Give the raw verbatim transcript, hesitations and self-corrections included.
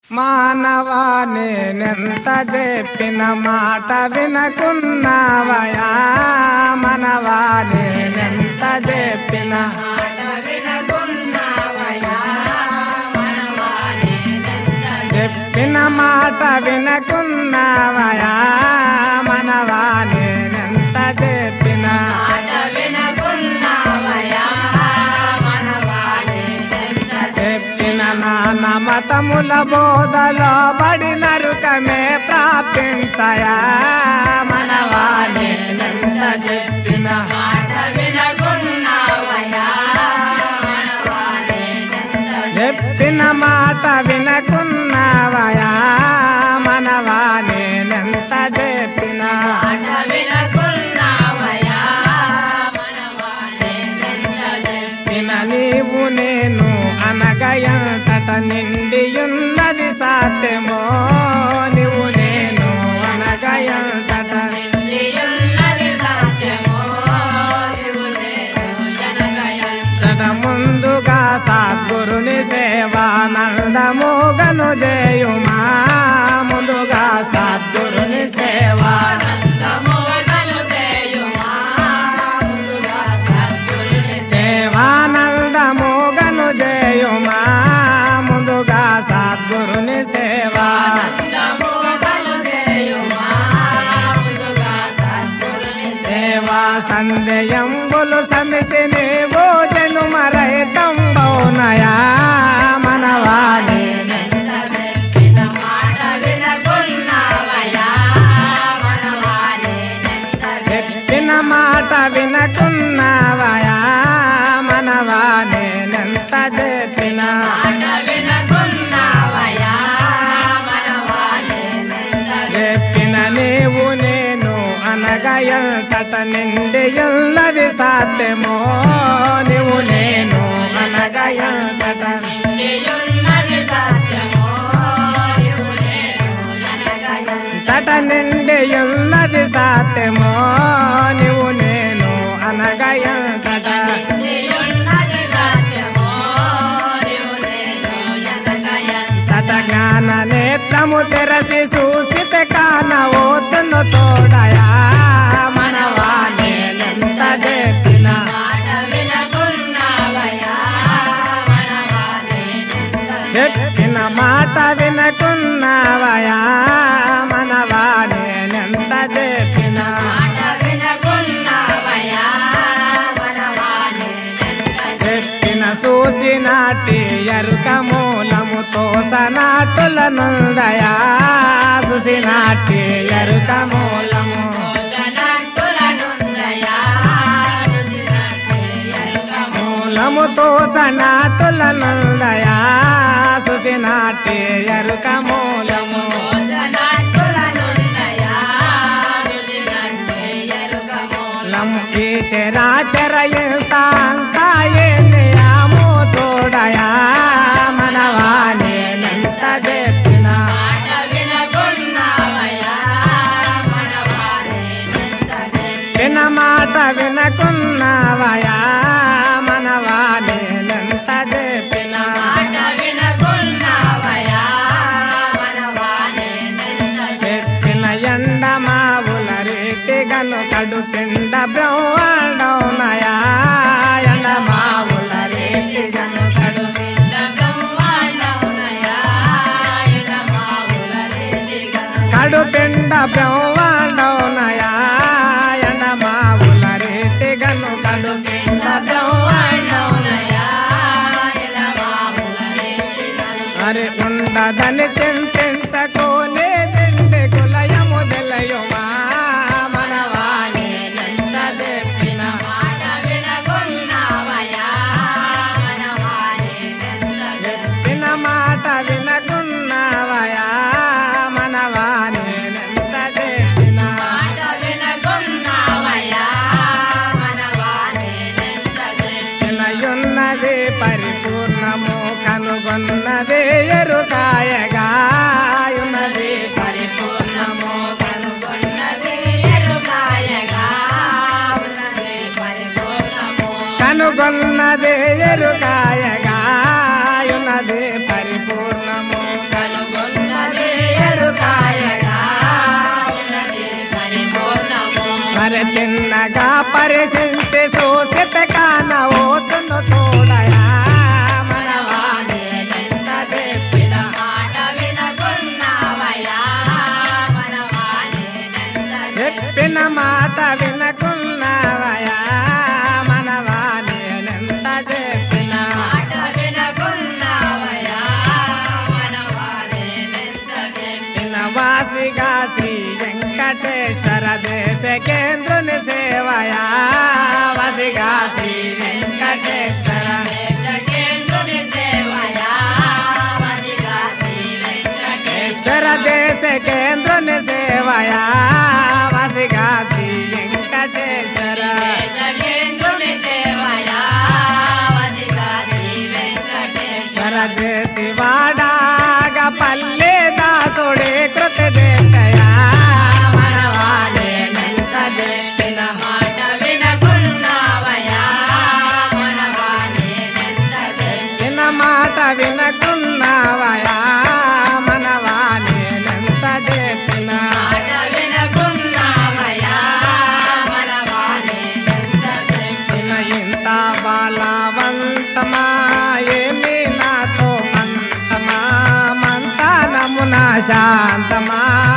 మానవా నేనెంత చెప్పిన మాట వినకున్నావయా మనవా నేనెంత చెప్పిన చెప్పిన మాట వినకున్నావయా మనవా నేనెంత చెప్పిన చెప్పిన నాన్న మతముల బోధలో బడి నరుకమే ప్రాప్తించయా మనవా నేనెంత చెప్పిన చెప్పిన మాట వినకున్నావయా మనవా నేనెంత చెప్పిన చెప్పిన నీవు నేను అనగయంతట నిండియున్నది సాధ్యమో నీవు నేను అనగయంతట ముందుగా సద్గురుని సేవానందమోగను చేయుమా ముందుగా సద్గురుని సేవానందమోగను చేయుమా ముందుగా సద్గురుని సేవా సేవా సందేయంబులు సమిసి నీవు జను మరైతంబౌనయా మనవా నేనెంత చెప్పిన మాట వినకున్నావయా మనవా నేనెంత చెప్పిన చెప్పిన నీవు నేను అనగయంతట నిండియున్నది సాధ్యమో నీవు నేను అనగయంతట తట నిండియున్నది సాధ్యమో నీవు నేను అనగయంతట తట జ్ఞాన నేత్రము తెరసి చూసిత కానవోతును తోడయా మనవా నేనెంత చెప్పిన చెప్పిన మాట వినకున్నావయా మనవా నేనెంత చెప్పిన చెప్పిన చూసినాటి ఎరుక మూలముతో సనాటుల నుందయా చూసినాటి ఎరుక మూలము మూలముతో సనాటుల నుందయా చూసినాటి ఎరుక మూలము ఈ చరాచరయంతాంతాయేమో చూడయా మనవా నేనెంత చెప్పిన విన మాట వినకున్నావయా మనవా నేనెంత చెప్పిన చెప్పిన ఎండ మావుల రీతి గను కడు పిండ బ్రహ్మాండౌనయా ఎండ మావుల రీతి గను కడు కడు పిండ బ్రహ్మాండౌనయా ఎండ మావుల రీతి గను కడు పిండ బ్రహ్మాండౌనయా మరి ఉండదని చింతించకోనే దిండి కులయము తెలయుమా మనవా నేనెంత చెప్పిన చెప్పిన మాట వినకున్నావయా మనవా నేనెంత చెప్పిన ఉన్నది పరిపూర్ణము కనుగొన్నది ఎరుకాయగా ఉన్నది అరే చిన్నగా పరిశీలించి చూసిత కానవోతును చూడయా మనవా నేనెంత చెప్పిన మాట వినకున్నావయ్యా మనవా నేనెంత చెప్పిన మాట వినకున్నావయా మనవా నేనెంత చెప్పిన మాట వినకున్నావయ్యా మనవా నేనెంత చెప్పిన వాసిగా శ్రీ వెంకటేశ్వర దేశ కేంద్రుని సేవయా వాసిగా శ్రీ వెంకటేశ్వర కేంద్రుని సేవయా వసిగా శ్రీ వెంకటేశ్వర ఈశ్వర దేశ కేంద్రుని సేవయా వాసిగా శ్రీ వెంకటేశ్వర కేంద్రుని సేవయా వసిగా శ్రీ వెంకటేశ్వర స్వర చేసి వాడాగా పల్లె దాసుడే కృత దేశయా మనవా నేనెంత చెప్పిన మాట వినకున్నావయ్యా మనవా నేనెంత చెప్పిన మాట వినకున్నావయా మనవా నేనెంత చెప్పిన మాట వినకున్నావయ్యా మనవా నేనెంత చెప్పిన ఇంత బలవంతమా ఏమి నాతో మంతమా మంతనమున శాంతమా